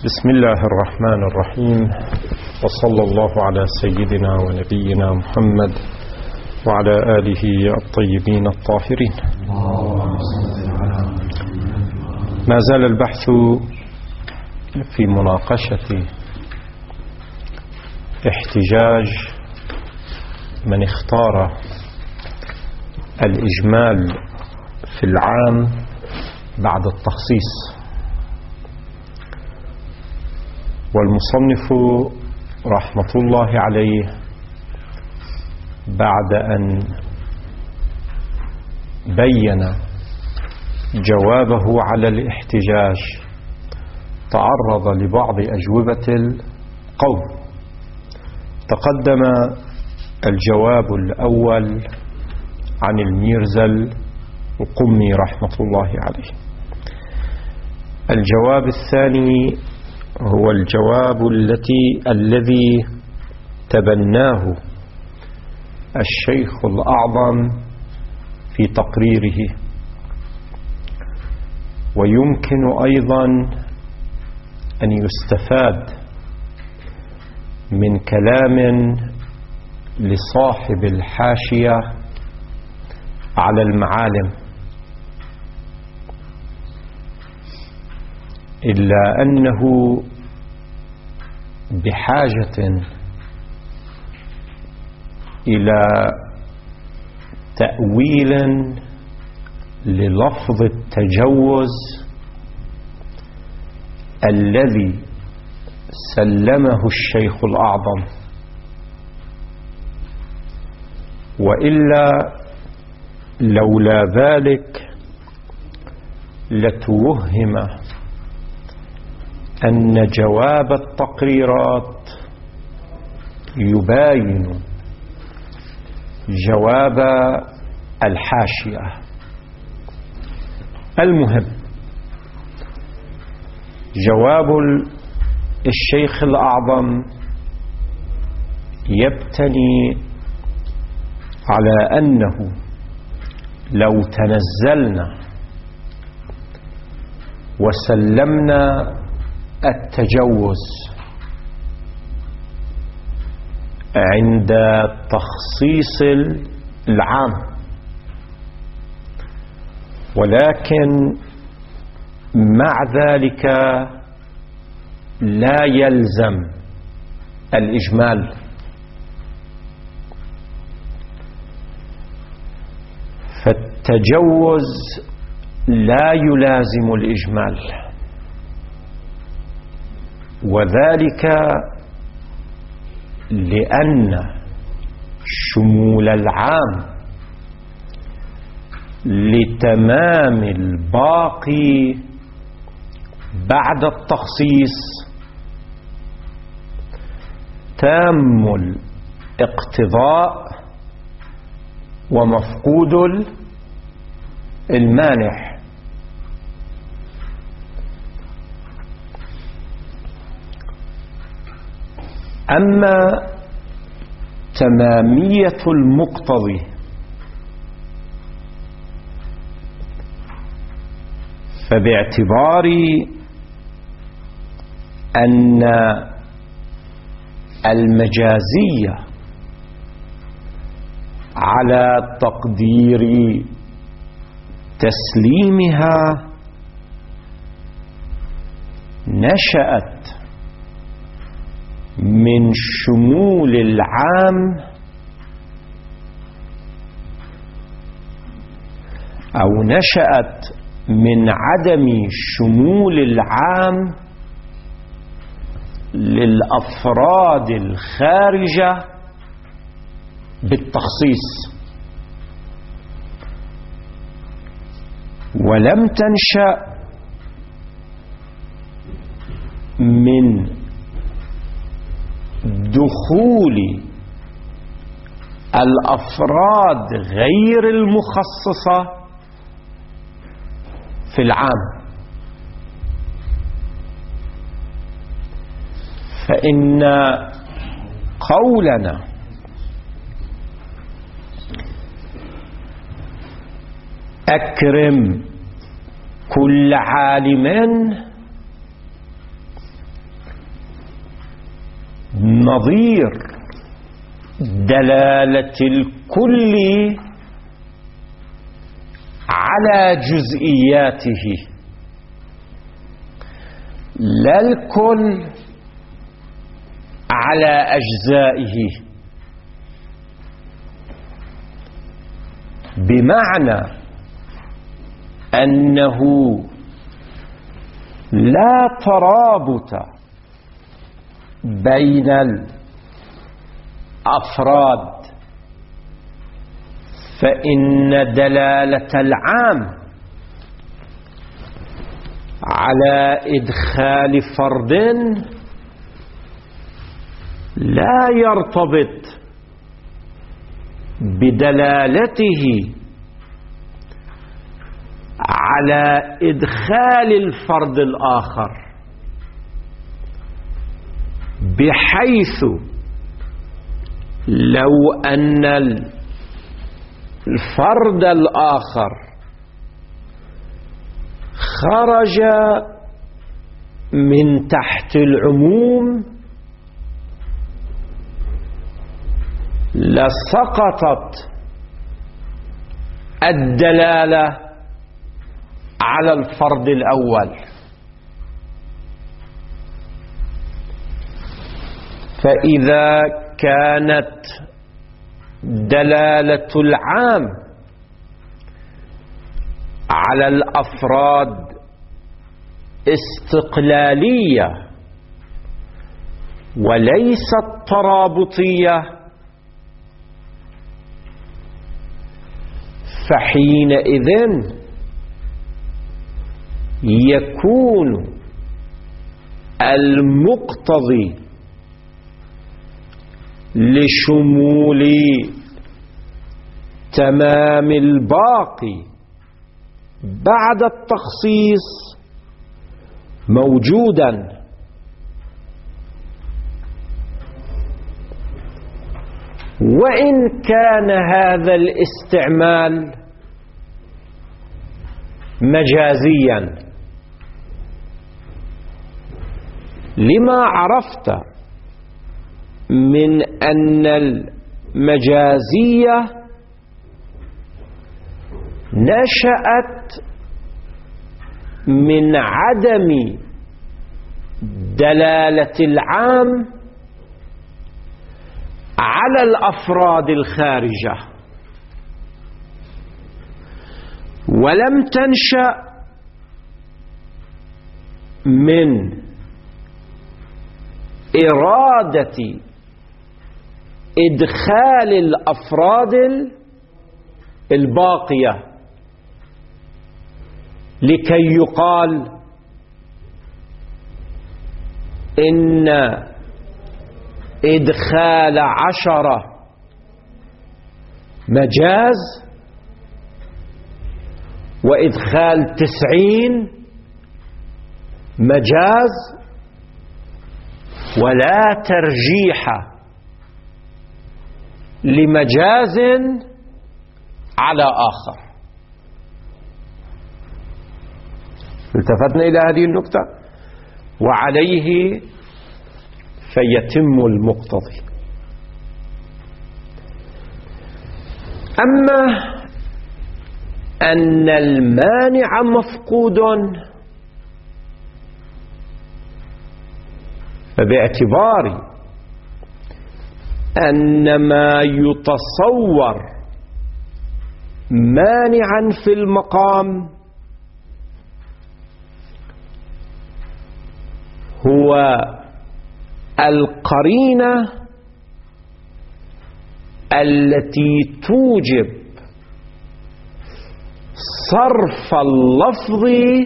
بسم الله الرحمن الرحيم، وصلى الله على سيدنا ونبينا محمد وعلى آله الطيبين الطاهرين. ما زال البحث في مناقشة احتجاج من اختار الإجمال في العام بعد التخصيص، والمصنف رحمة الله عليه بعد أن بين جوابه على الاحتجاج تعرض لبعض أجوبة القوم. تقدم الجواب الأول عن الميرزا القمي رحمة الله عليه. الجواب الثاني هو الجواب الذي تبناه الشيخ الأعظم في تقريره، ويمكن أيضا أن يستفاد من كلام لصاحب الحاشية على المعالم، إلا أنه بحاجة إلى تأويل للفظ التجوز الذي سلمه الشيخ الأعظم، وإلا لولا ذلك لتوهم أن جواب التقريرات يباين جواب الحاشية. المهم، جواب الشيخ الأعظم يبتني على أنه لو تنزلنا وسلمنا التجوز عند تخصيص العام، ولكن مع ذلك لا يلزم الإجمال، فالتجوز لا يلازم الإجمال، وذلك لأن شمول العام لتمام الباقي بعد التخصيص تام الاقتضاء ومفقود المانع. أما تمامية المقتضي فباعتبار أن المجازية على تقدير تسليمها نشأت من شمول العام أو نشأت من عدم شمول العام للأفراد الخارجة بالتخصيص، ولم تنشأ من دخول الأفراد غير المخصصة في العام. فإن قولنا أكرم كل عالم نظير دلالة الكل على جزئياته، لا الكل على أجزائه، بمعنى أنه لا ترابط بين الأفراد، فإن دلالة العام على إدخال فرد لا يرتبط بدلالته على إدخال الفرد الآخر، بحيث لو أن الفرد الآخر خرج من تحت العموم لسقطت الدلالة على الفرد الأول. فإذا كانت دلالة العام على الأفراد استقلالية وليست ترابطية، فحينئذ يكون المقتضي لشمول تمام الباقي بعد التخصيص موجودا، وإن كان هذا الاستعمال مجازيا، لما عرفت من أن المجازية نشأت من عدم دلالة العام على الأفراد الخارجة، ولم تنشأ من إرادة إدخال الأفراد الباقية لكي يقال إن إدخال 10 مجاز وإدخال 90 مجاز، ولا ترجيح لمجاز على آخر. التفتنا إلى هذه النقطة، وعليه فيتم المقتضي. أما أن المانع مفقود، فباعتبار أن ما يتصور مانعا في المقام هو القرينة التي توجب صرف اللفظ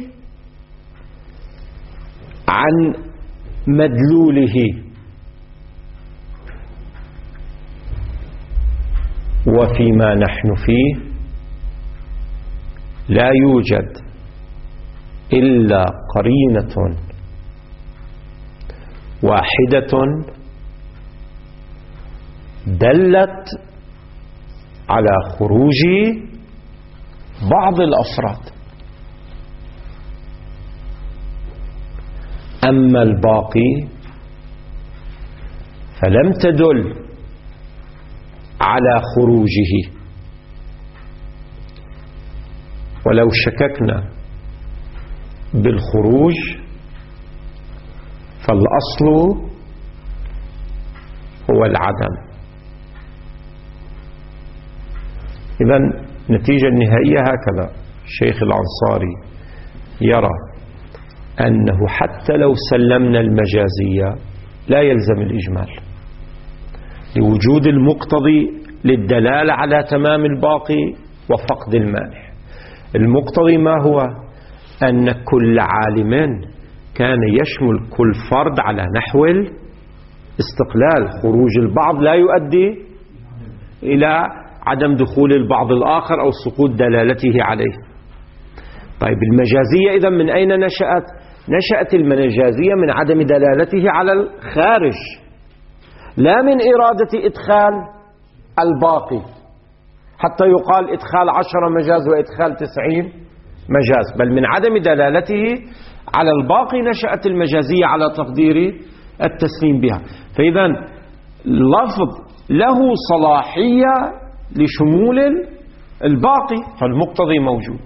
عن مدلوله، وفيما نحن فيه لا يوجد إلا قرينة واحدة دلت على خروج بعض الأفراد، أما الباقي فلم تدل على خروجه. ولو شككنا بالخروج فالأصل هو العدم. إذن النتيجة النهائية هكذا: الشيخ الأنصاري يرى أنه حتى لو سلمنا المجازية لا يلزم الإجمال لوجود المقتضي للدلالة على تمام الباقي وفقد المانع. المقتضي ما هو؟ أن كل عالم كان يشمل كل فرد على نحو الاستقلال. خروج البعض لا يؤدي إلى عدم دخول البعض الآخر أو سقوط دلالته عليه. طيب المجازية إذن من أين نشأت؟ نشأت المجازية من عدم دلالته على الخارج، لا من إرادة إدخال الباقي حتى يقال إدخال 10 مجاز وإدخال 90 مجاز، بل من عدم دلالته على الباقي نشأت المجازية على تقدير التسليم بها. فإذا اللفظ له صلاحية لشمول الباقي، فالمقتضي موجود.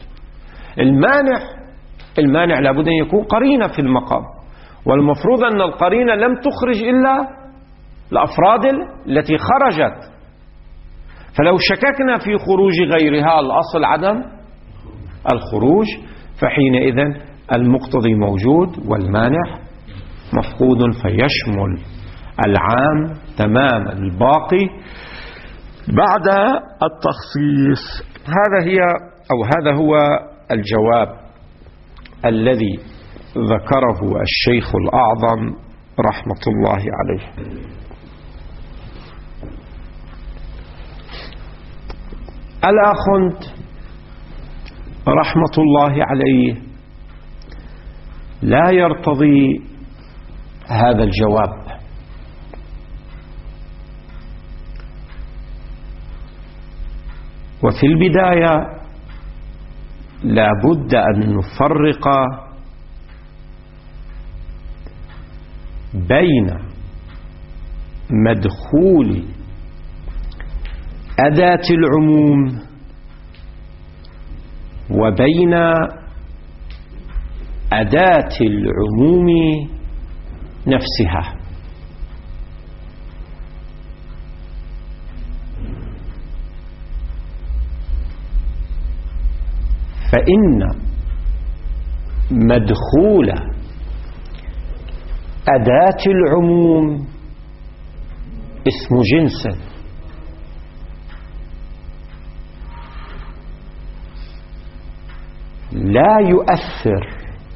المانع لابد أن يكون قرينة في المقام، والمفروض أن القرينة لم تخرج إلا الأفراد التي خرجت. فلو شككنا في خروج غيرها الأصل عدم الخروج، فحينئذ المقتضي موجود والمانع مفقود، فيشمل العام تماما الباقي بعد التخصيص. هذا هو الجواب الذي ذكره الشيخ الأعظم رحمة الله عليه. الآخوند رحمة الله عليه لا يرتضي هذا الجواب، وفي البداية لا بد أن نفرق بين مدخول أداة العموم وبين أداة العموم نفسها. فإن مدخول أداة العموم اسم جنس، لا يؤثر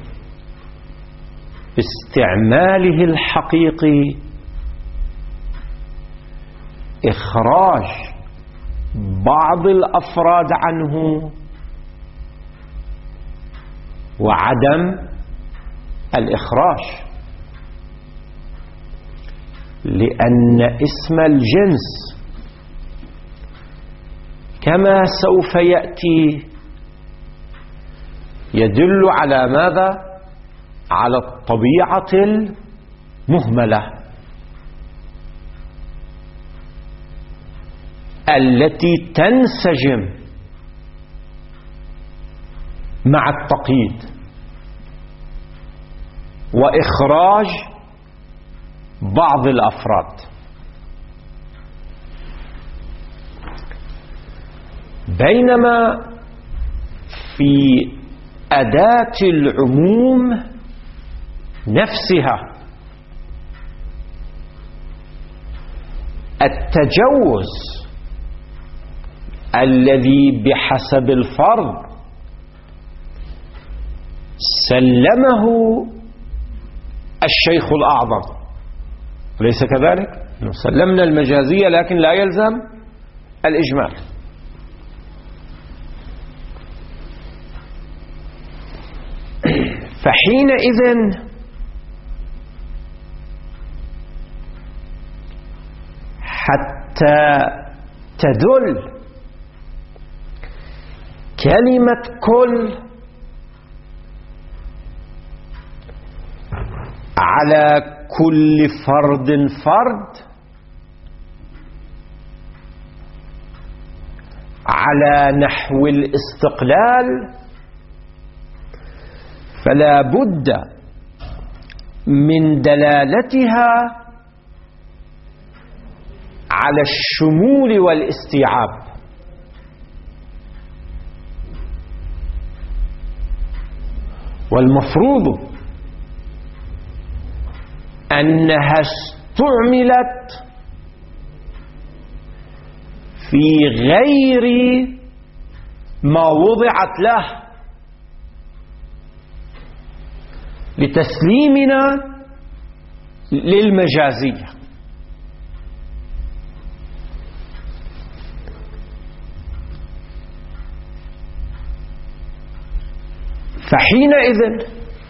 باستعماله الحقيقي إخراج بعض الأفراد عنه وعدم الإخراج، لأن اسم الجنس كما سوف يأتي يدل على ماذا؟ على الطبيعة المهملة التي تنسجم مع التقييد وإخراج بعض الأفراد. بينما في أداة العموم نفسها التجوز الذي بحسب الفرض سلمه الشيخ الأعظم، ليس كذلك؟ سلمنا المجازية لكن لا يلزم الإجمال. فحينئذ حتى تدل كلمة كل على كل فرد فرد على نحو الاستقلال فلا بد من دلالتها على الشمول والاستيعاب، والمفروض أنها استعملت في غير ما وضعت له لتسليمنا للمجازية. فحينئذ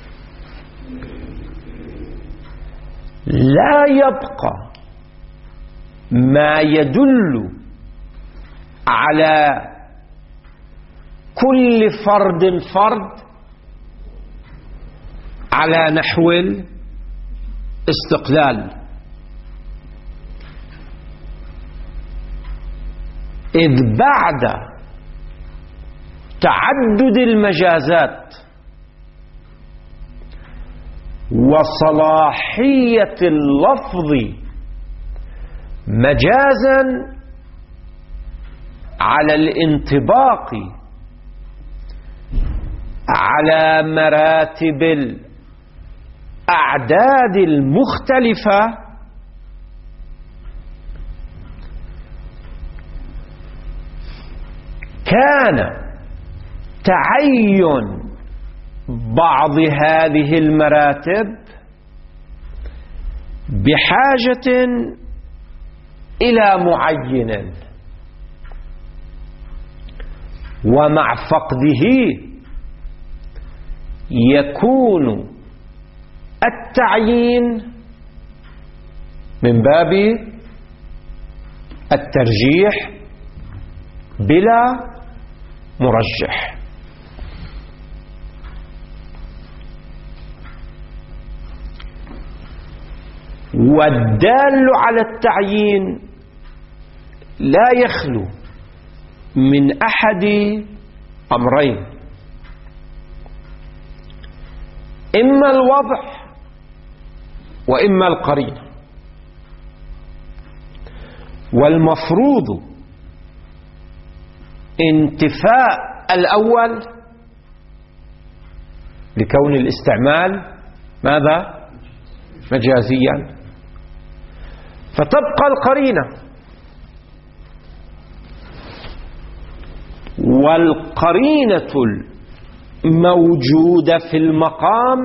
لا يبقى ما يدل على كل فرد على نحو الاستقلال، إذ بعد تعدد المجازات وصلاحية اللفظ مجازا على الانطباق على مراتب الأعداد المختلفة، كان تعين بعض هذه المراتب بحاجة إلى معين، ومع فقده يكون التعيين من باب الترجيح بلا مرجح. والدال على التعيين لا يخلو من أحد أمرين: إما الوضع وإما القرينة. والمفروض انتفاء الأول لكون الاستعمال ماذا؟ مجازيا، فتبقى القرينة، والقرينة الموجودة في المقام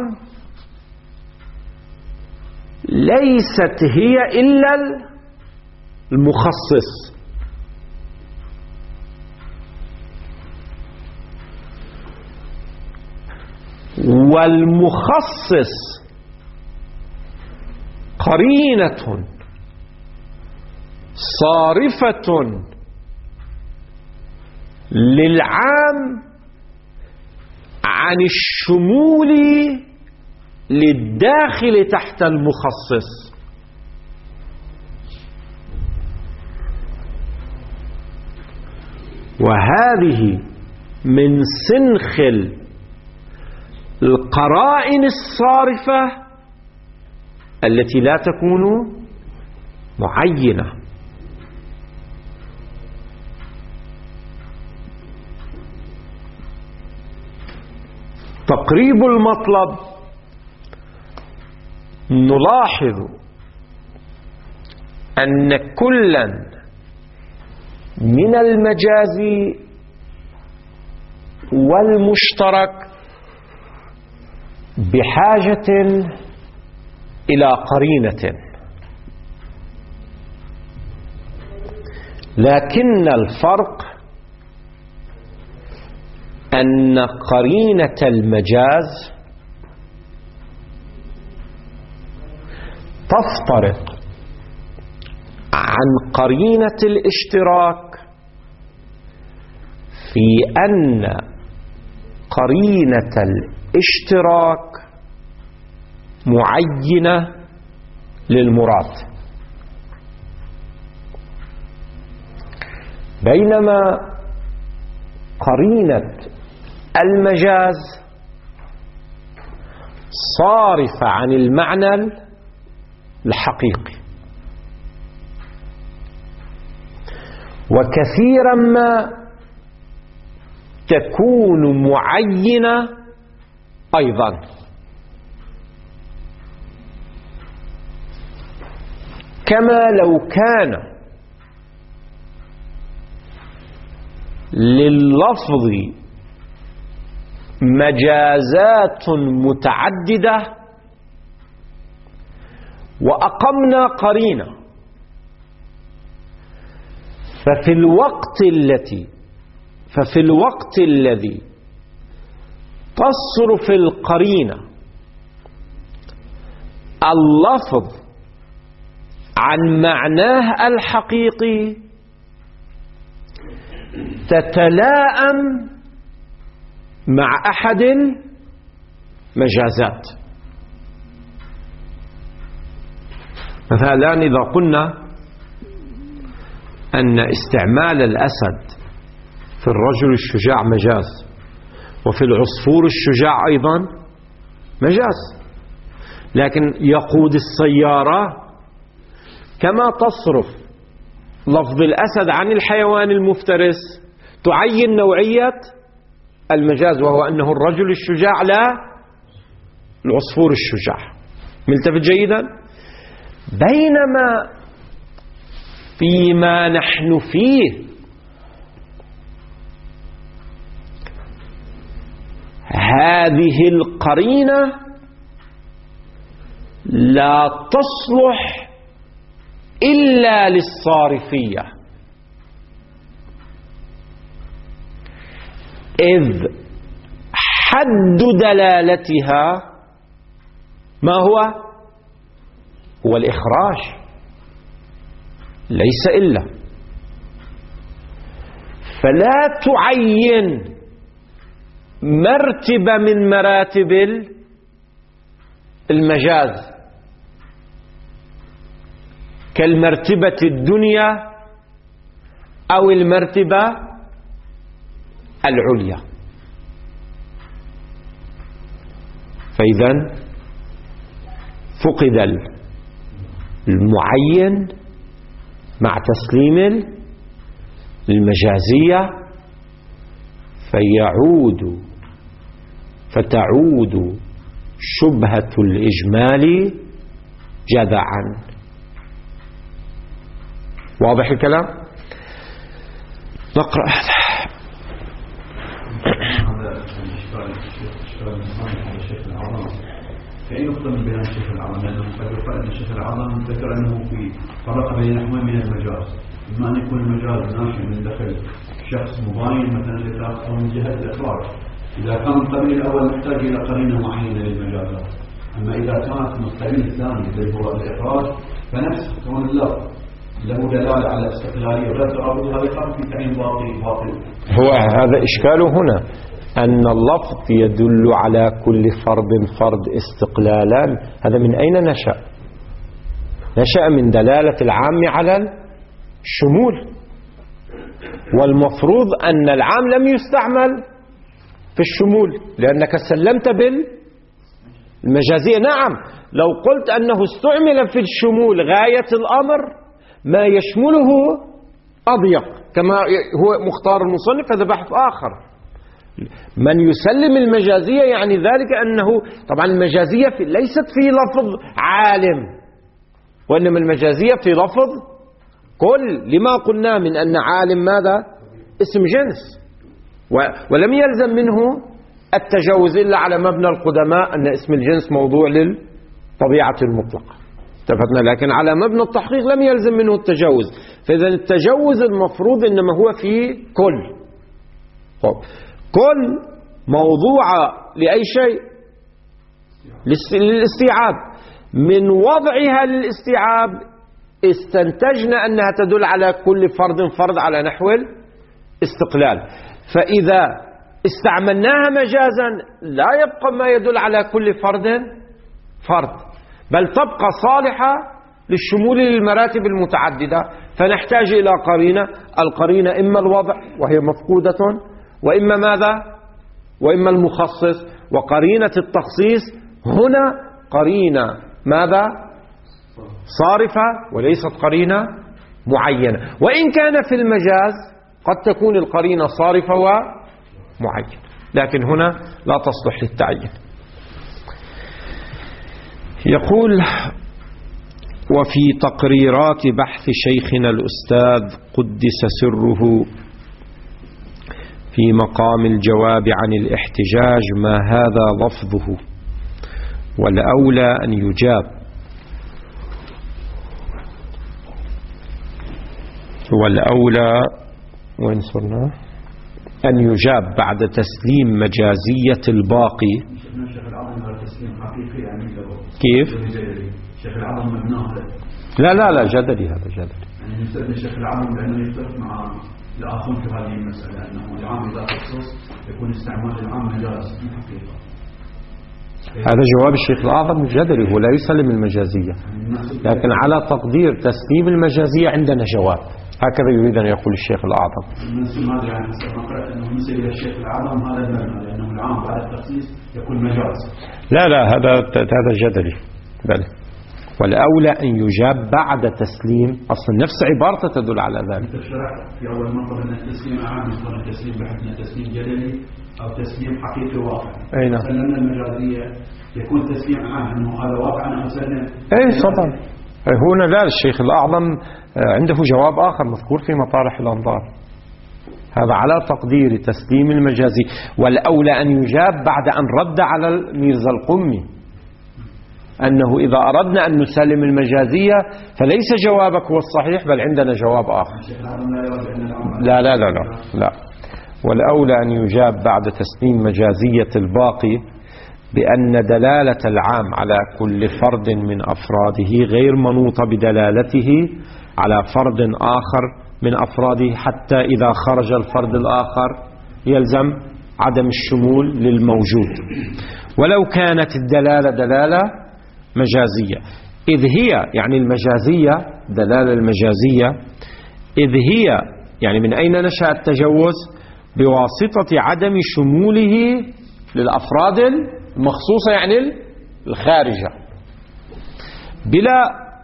ليست هي إلا المخصص، والمخصص قرينة صارفة للعام عن الشمول للداخل تحت المخصص. وهذه من سنخ القرائن الصارفة التي لا تكون معينة. تقريب المطلب نلاحظ أن كلا من المجاز والمشترك بحاجة إلى قرينة، لكن الفرق أن قرينة المجاز تفترق عن قرينة الاشتراك في أن قرينة الاشتراك معينة للمراد، بينما قرينة المجاز صارفة عن المعنى الحقيقي، وكثيرا ما تكون معينة أيضا. كما لو كان لللفظ مجازات متعددة وأقمنا قرينة، ففي الوقت الذي تصرف القرينة اللفظ عن معناه الحقيقي تتلائم مع أحد المجازات. مثلا إذا قلنا أن استعمال الأسد في الرجل الشجاع مجاز، وفي العصفور الشجاع أيضا مجاز، لكن يقود السيارة كما تصرف لفظ الأسد عن الحيوان المفترس تعين نوعية المجاز، وهو أنه الرجل الشجاع لا العصفور الشجاع. ملتفت جيدا؟ بينما فيما نحن فيه هذه القرينة لا تصلح إلا للصارفية، إذ حد دلالتها ما هو الإخراج ليس إلا، فلا تعين مرتبة من مراتب المجاز كالمرتبة الدنيا أو المرتبة العليا. فإذا فقد المعين مع تسليم المجازية، فتعود شبهة الإجمال جذعا. واضح الكلام؟ نقرأ هذا. كأي نقطة من بيان الشيخ العظم، لأنه قد يقال أن الشيخ العظم ذكر أنه في فرق بين نحوين من المجاز، إما أن يكون المجاز ناشئ من دخل شخص مباين مثلا للإطلاق أو من جهة الإخراج، إذا كان القرين الأول محتاج إلى قرينة معينة للمجازات. أما إذا كانت من القرين الثاني الذي هو الإخراج فنفس كون اللفظ له دلالة على استقلالية ولا ترابط، هذا يقام في تعيين باطل. هو هذا إشكاله هنا، أن اللفظ يدل على كل فرد استقلالا. هذا من أين نشأ؟ نشأ من دلالة العام على الشمول، والمفروض أن العام لم يستعمل في الشمول لأنك سلمت بالمجازية. نعم، لو قلت أنه استعمل في الشمول غاية الأمر ما يشمله أضيق كما هو مختار المصنف، هذا بحث آخر. من يسلم المجازية يعني ذلك أنه طبعا المجازية ليست في لفظ عالم، وإنما المجازية في لفظ كل، لما قلنا من أن عالم ماذا؟ اسم جنس، ولم يلزم منه التجاوز إلا على مبنى القدماء أن اسم الجنس موضوع للطبيعة المطلقة، اتفقنا، لكن على مبنى التحقيق لم يلزم منه التجاوز. فإذا التجاوز المفروض إنما هو في كل. كل موضوعة لأي شيء؟ للاستيعاب. من وضعها للاستيعاب استنتجنا أنها تدل على كل فرد على نحو الاستقلال. فإذا استعملناها مجازا لا يبقى ما يدل على كل فرد، بل تبقى صالحة للشمول للمراتب المتعددة، فنحتاج إلى قرينة. القرينة إما الوضع وهي مفقودة، وإما ماذا؟ وإما المخصص. وقرينة التخصيص هنا قرينة ماذا؟ صارفة وليست قرينة معينة. وإن كان في المجاز قد تكون القرينة صارفة ومعينة، لكن هنا لا تصلح للتعيين. يقول: وفي تقريرات بحث شيخنا الأستاذ قدس سره في مقام الجواب عن الاحتجاج ما هذا لفظه، والأولى أن يجاب، والأولى وين صرنا؟ أن يجاب بعد تسليم مجازية الباقي. كيف؟ الشيخ العظم مبناه لا جدلي، هذا جدلي. يعني نستثني الشيخ العظم لأنه يختلف مع الآخرون في هذه المسألة، أنه العام إذا خصوص يكون استعمال العام مجاز من حقيقة. هذا جواب الشيخ الأعظم الجدلي، هو لا يسلم المجازية، لكن على تقدير تسليم المجازية عندنا جواب. هكذا يريد أن يقول الشيخ الأعظم. المنسوب هذا يعني حسب ما قرأت أنه نسب إلى الشيخ الأعظم هذا المبنى، لأنه العام بعد التخصيص يكون مجاز. لا هذا جدلي. بل والأولى أن يجاب بعد تسليم، أصلا نفس عبارته تدل على ذلك. في أول مرة أن التسليم عام، يصير التسليم بحثنا تسليم جدلي أو تسليم حقيقي واقع. أي نعم. سلمنا المجازية يكون تسليم عام، أنه هذا واقع أنا أسلم. أي طبعا. هنا لا، الشيخ الأعظم عنده جواب آخر مذكور في مطارح الأنظار، هذا على تقدير تسليم المجازي. والأولى أن يجاب بعد أن رد على الميرزا القمي أنه إذا أردنا أن نسلم المجازية فليس جوابك هو الصحيح، بل عندنا جواب آخر. لا. والأولى أن يجاب بعد تسليم مجازية الباقي بأن دلالة العام على كل فرد من أفراده غير منوطة بدلالته على فرد آخر من أفراده، حتى إذا خرج الفرد الآخر يلزم عدم الشمول للموجود، ولو كانت الدلالة دلالة مجازية، إذ هي يعني المجازية، دلالة المجازية إذ هي يعني من أين نشأ التجوز؟ بواسطة عدم شموله للأفراد المخصوصة يعني الخارجة، بلا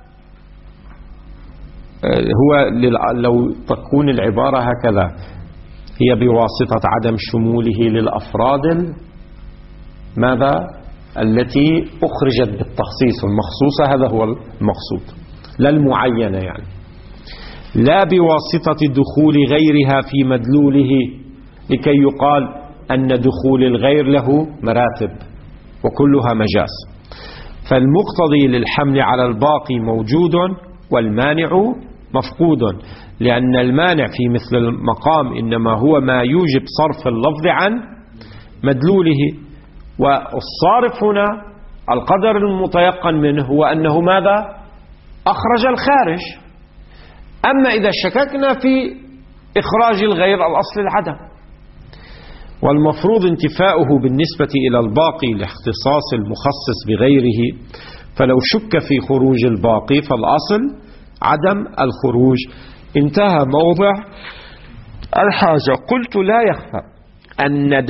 هو لو تكون العبارة هكذا، هي بواسطة عدم شموله للأفراد ماذا؟ التي أخرجت بالتخصيص، المخصوصة هذا هو المقصود، لا المعينة يعني، لا بواسطة دخول غيرها في مدلوله لكي يقال أن دخول الغير له مراتب وكلها مجاز. فالمقتضي للحمل على الباقي موجود والمانع مفقود، لأن المانع في مثل المقام إنما هو ما يوجب صرف اللفظ عن مدلوله، والصارف هنا القدر المتيقن منه هو أنه ماذا؟ أخرج الخارج. أما إذا شككنا في إخراج الغير الأصل العدم، والمفروض انتفاؤه بالنسبة إلى الباقي لاختصاص المخصص بغيره، فلو شك في خروج الباقي فالأصل عدم الخروج. انتهى موضع الحاجة. قلت لا يخفى أن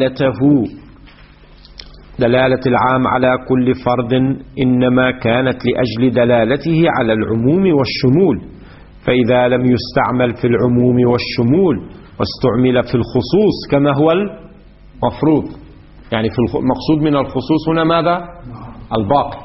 دلالة العام على كل فرد إنما كانت لأجل دلالته على العموم والشمول، فإذا لم يستعمل في العموم والشمول واستعمل في الخصوص كما هو المفروض، يعني في المقصود من الخصوص هنا ماذا؟ الباقي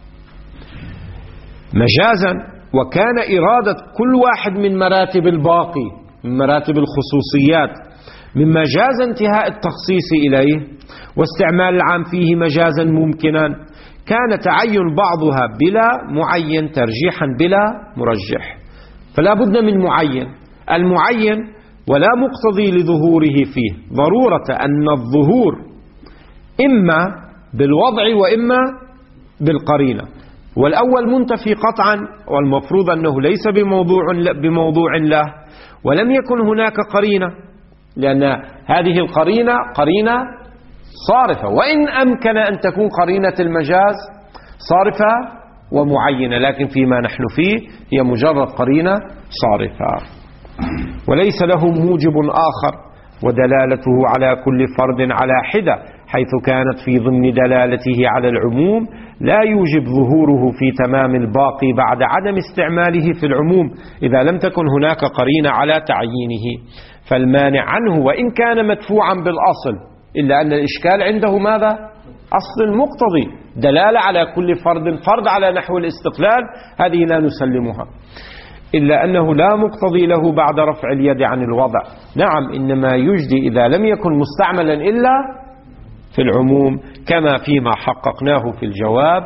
مجازا. وكان إرادة كل واحد من مراتب الباقي من مراتب الخصوصيات مما جاز انتهاء التخصيص إليه واستعمال العام فيه مجازا ممكنا، كان تعين بعضها بلا معين ترجيحا بلا مرجح. فلا بد من معين، المعين ولا مقتضي لظهوره فيه، ضرورة أن الظهور إما بالوضع وإما بالقرينة، والأول منتفي قطعا، والمفروض أنه ليس بموضوع له، ولم يكن هناك قرينة، لأن هذه القرينة قرينة صارفة، وإن أمكن أن تكون قرينة المجاز صارفة ومعينة، لكن فيما نحن فيه هي مجرد قرينة صارفة، وليس له موجب آخر ودلالته على كل فرد على حدة، حيث كانت في ضمن دلالته على العموم لا يوجب ظهوره في تمام الباقي بعد عدم استعماله في العموم إذا لم تكن هناك قرينة على تعيينه. فالمانع عنه وإن كان مدفوعا بالأصل، إلا أن الإشكال عنده ماذا؟ أصل المقتضي، دلالة على كل فرد على نحو الاستقلال، هذه لا نسلمها، إلا أنه لا مقتضي له بعد رفع اليد عن الوضع. نعم، إنما يجدي إذا لم يكن مستعملا إلا في العموم، كما فيما حققناه في الجواب،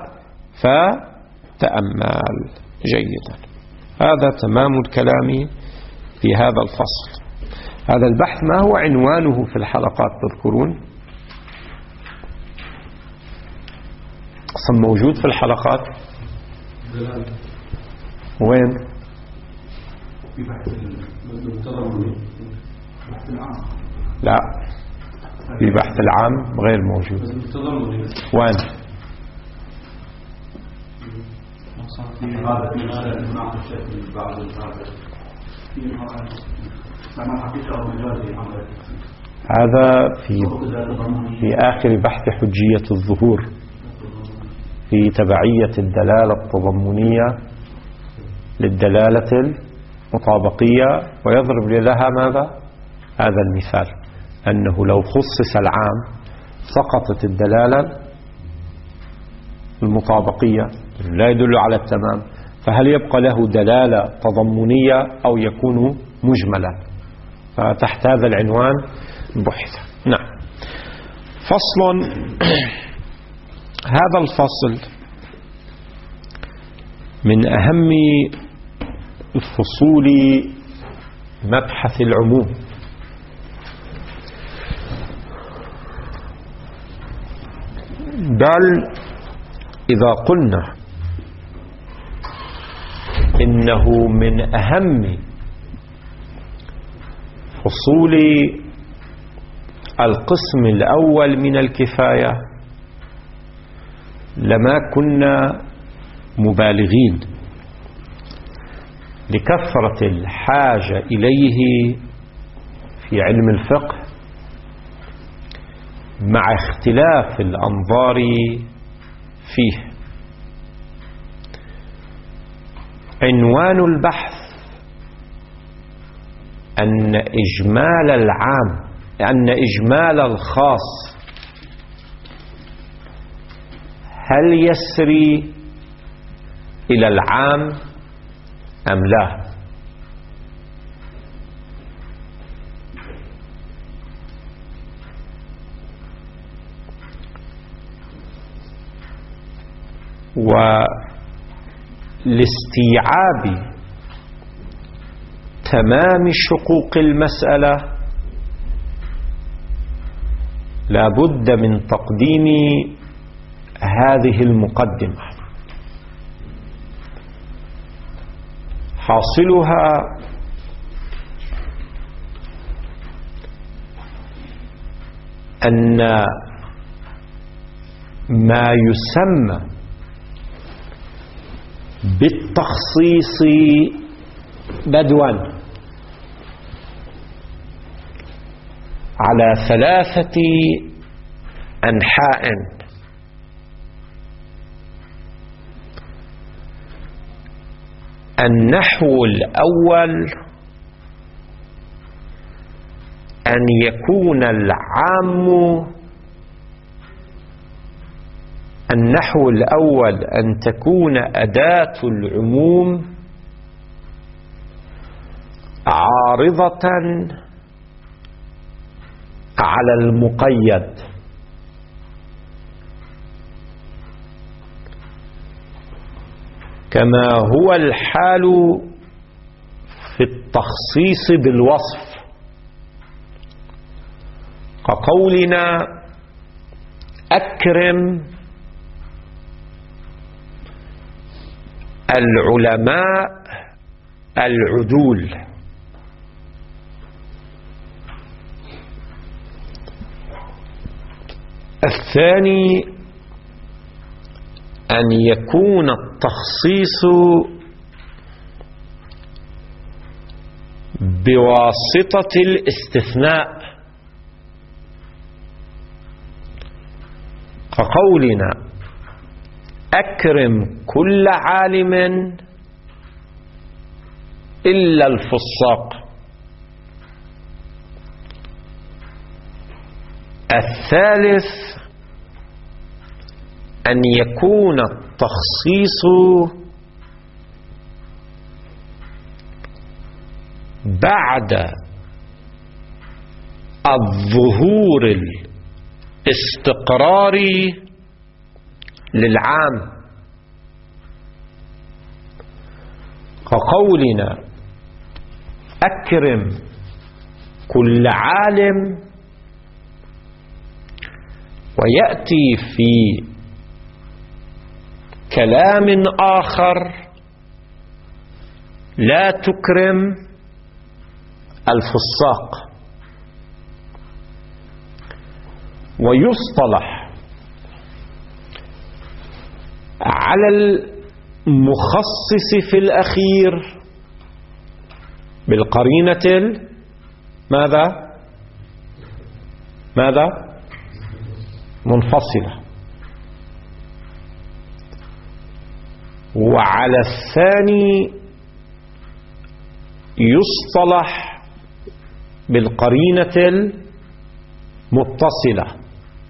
فتأمل جيدا. هذا تمام الكلام في هذا الفصل. هذا البحث ما هو عنوانه في الحلقات تذكرون؟ أصلا موجود في الحلقات وين؟ في بحث التضمني، بحث العام. لا، في بحث العام غير موجود. وين؟ هذا في مناقشة في بعض الفاظ هذا في آخر بحث حجية الظهور في تبعية الدلالة التضمنية للدلالة المطابقية، ويضرب لها ماذا؟ هذا المثال، أنه لو خصص العام سقطت الدلالة المطابقية، لا يدل على التمام، فهل يبقى له دلالة تضمنية أو يكون مجملا؟ فتحت هذا العنوان بحث. نعم. فصل. هذا الفصل من أهم فصول مبحث العموم، بل إذا قلنا إنه من أهم فصول القسم الأول من الكفاية لما كنا مبالغين، لكثرة الحاجة إليه في علم الفقه مع اختلاف الأنظار فيه. عنوان البحث أن إجمال الخاص هل يسري إلى العام أم لا؟ ولاستيعاب تمام شقوق المسألة لا بد من تقديم هذه المقدمة، حاصلها أن ما يسمى بالتخصيص بدوا على 3 أنحاء: النحو الأول أن يكون العام، النحو الأول أن تكون أداة العموم عارضة على المقيد، كما هو الحال في التخصيص بالوصف، كقولنا أكرم العلماء العدول. الثاني أن يكون التخصيص بواسطة الاستثناء، كقولنا أكرم كل عالم إلا الفساق. الثالث أن يكون التخصيص بعد الظهور الاستقراري للعام، كقولنا أكرم كل عالم، ويأتي في كلام آخر لا تكرم الفساق. ويصطلح على المخصص في الأخير بالقرينة ماذا منفصلة، وعلى الثاني يصطلح بالقرينة المتصلة.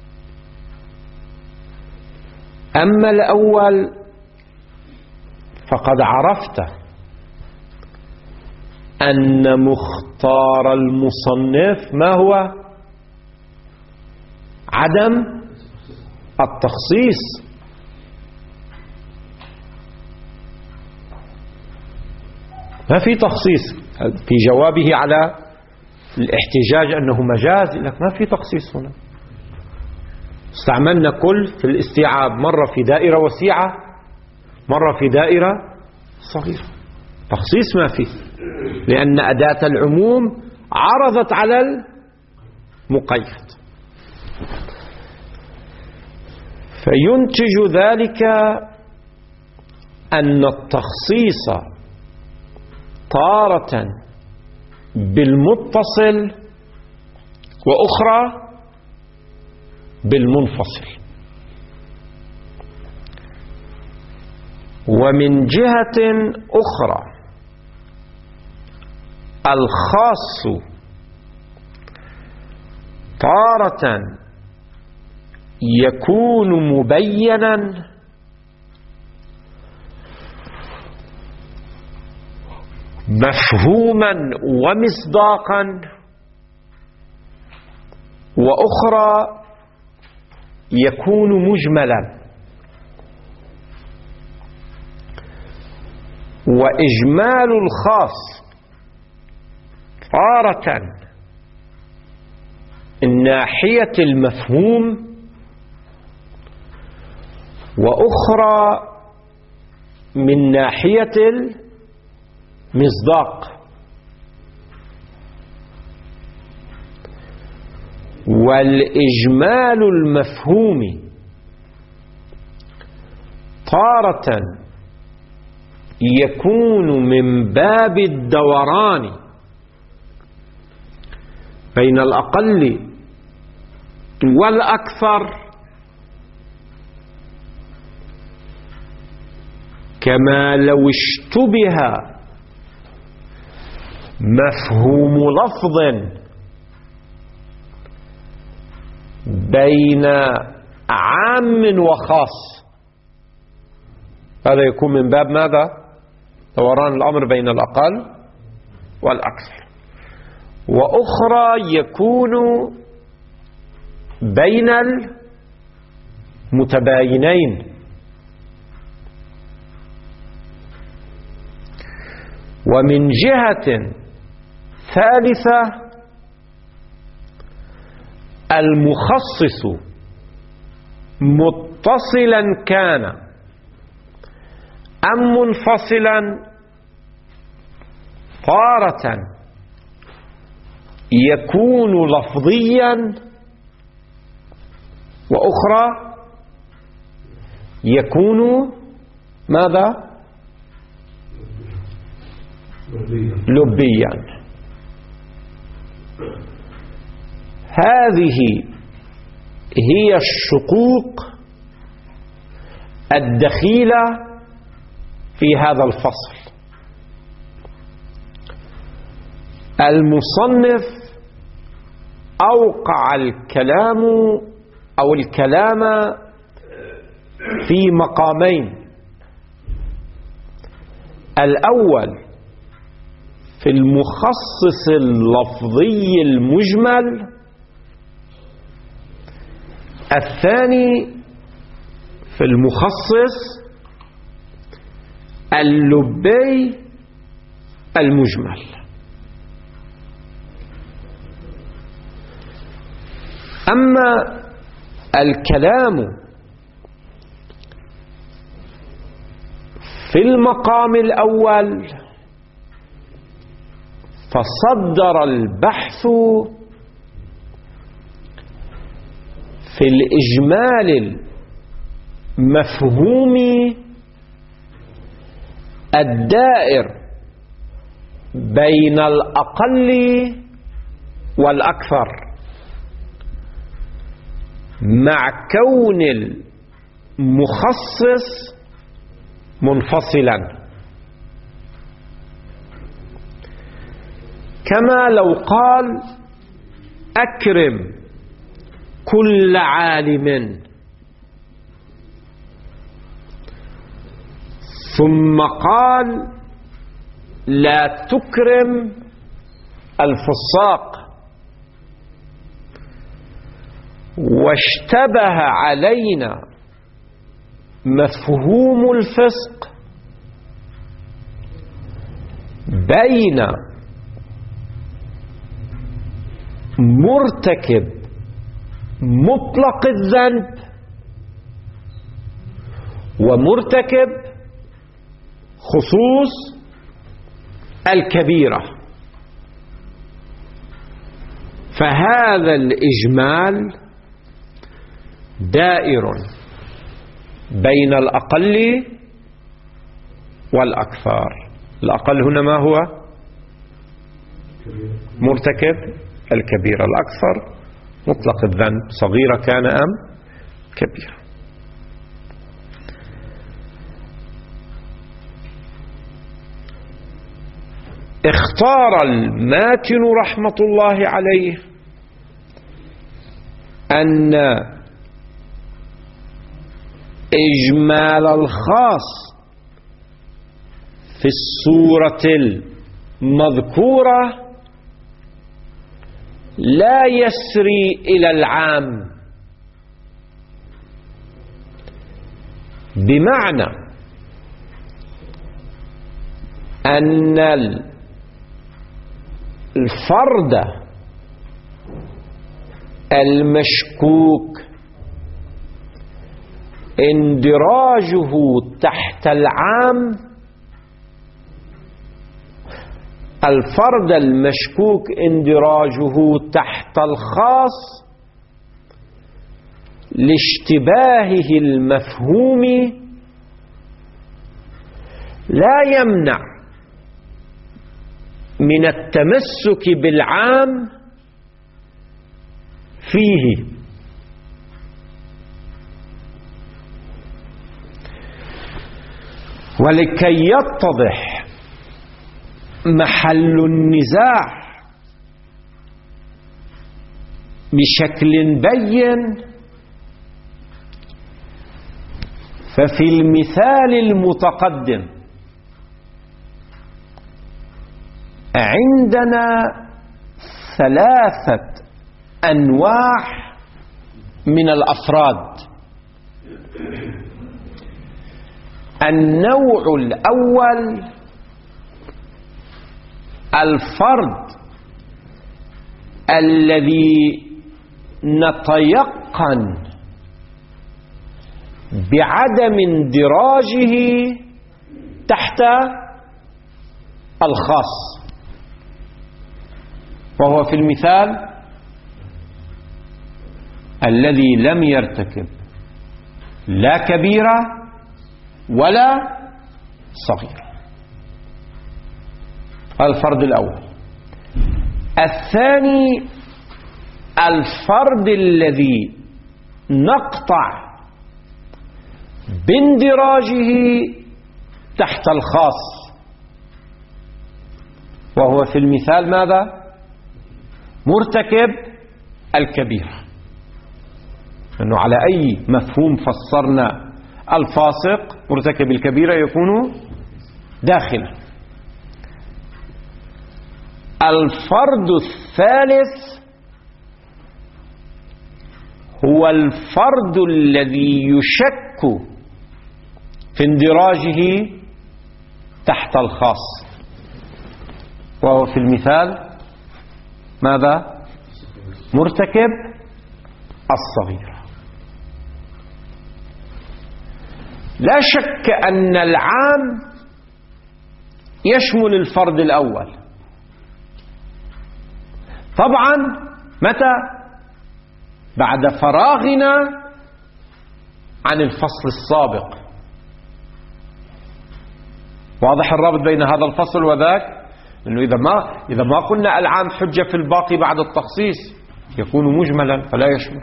أما الأول فقد عرفت أن مختار المصنف ما هو؟ عدم التخصيص. ما في تخصيص في جوابه على الاحتجاج أنه مجاز، لك ما في تخصيص هنا. استعملنا كل في الاستيعاب، مرة في دائرة وسيعة، مرة في دائرة صغيرة. تخصيص ما فيه، لأن أداة العموم عرضت على المقيد. فينتج ذلك أن التخصيص تارة بالمتصل وأخرى بالمنفصل. ومن جهة أخرى الخاص تارة يكون مبينا مفهوما ومصداقا، وأخرى يكون مجملا. وإجمال الخاص تارة من ناحية المفهوم، وأخرى من ناحية المصداق. والإجمال المفهوم تارة يكون من باب الدوران بين الأقل والأكثر، كما لو اشتبه مفهوم لفظ بين عام وخاص. هذا يكون من باب ماذا؟ دوران الأمر بين الأقل والأكثر. وأخرى يكون بين المتباينين. ومن جهة ثالثة المخصص متصلا كان أم منفصلا تارة يكون لفظيا، وأخرى يكون ماذا؟ لبيا. هذه هي الشقوق الدخيلة في هذا الفصل. المصنف أوقع الكلام في مقامين: الأول في المخصص اللفظي المجمل، الثاني في المخصص اللبي المجمل. أما الكلام في المقام الأول فصدر البحث في الإجمال المفهومي الدائر بين الأقل والأكثر، مع كون المخصص منفصلا، كما لو قال أكرم كل عالم، ثم قال لا تكرم الفساق، واشتبه علينا مفهوم الفسق بين مرتكب مطلق الذنب ومرتكب خصوص الكبيرة. فهذا الإجمال دائر بين الأقل والأكثر. الأقل هنا ما هو؟ مرتكب الكبيرة. الأكثر مطلق الذنب، صغيرة كان أم كبيرة. اختار الماتن رحمة الله عليه أن إجمال الخاص في الصورة المذكورة لا يسري إلى العام، بمعنى أن الفرد المشكوك اندراجه تحت العام، الفرد المشكوك اندراجه تحت الخاص لاشتباهه المفهوم لا يمنع من التمسك بالعام فيه. ولكي يتضح محل النزاع بشكل بين، ففي المثال المتقدم عندنا 3 أنواع من الأفراد. النوع الأول الفرد الذي نتيقن بعدم اندراجه تحت الخاص، وهو في المثال الذي لم يرتكب لا كبيرة ولا صغيرة. الفرد الأول. الثاني الفرد الذي نقطع باندراجه تحت الخاص، وهو في المثال ماذا؟ مرتكب الكبيرة، لأنه على أي مفهوم فسرنا الفاسق مرتكب الكبيرة يكون داخلا. الفرد الثالث هو الفرد الذي يشك في اندراجه تحت الخاص، وهو في المثال ماذا؟ مرتكب الصغيرة. لا شك أن العام يشمل الفرد الأول طبعا متى؟ بعد فراغنا عن الفصل السابق. واضح الرابط بين هذا الفصل وذاك؟ إنه إذا ما قلنا العام حجة في الباقي بعد التخصيص يكون مجملا فلا يشمل.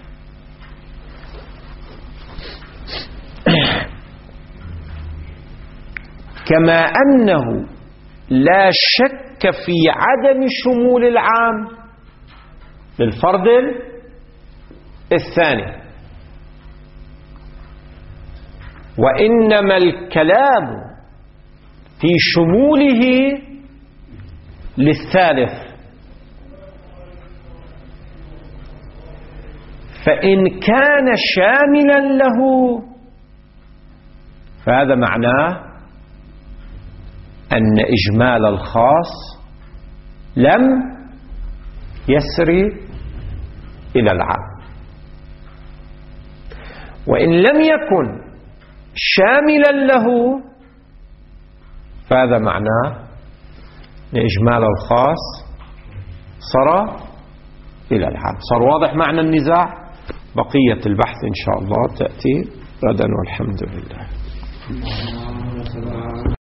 كما أنه لا شك في عدم شمول العام للفرد الثاني، وإنما الكلام في شموله للثالث. فإن كان شاملا له فهذا معناه أن إجمال الخاص لم يسري إلى العام. وإن لم يكن شاملا له فهذا معناه أن إجمال الخاص صار إلى العام. صار واضح معنى النزاع؟ بقية البحث إن شاء الله تأتي غدا والحمد لله.